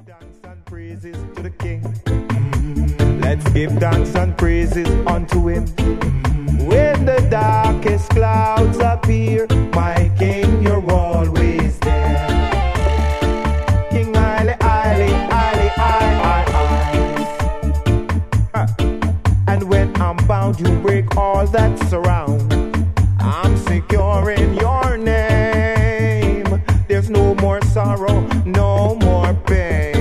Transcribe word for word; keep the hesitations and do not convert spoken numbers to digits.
thanks and praises to the King. Let's give thanks and praises unto him. When the darkest clouds appear, my King, you're always there. King Haile, Haile, Haile, I, I, I. And when I'm bound, you break all that surround. I'm secure in your name. There's no more sorrow, no more pain.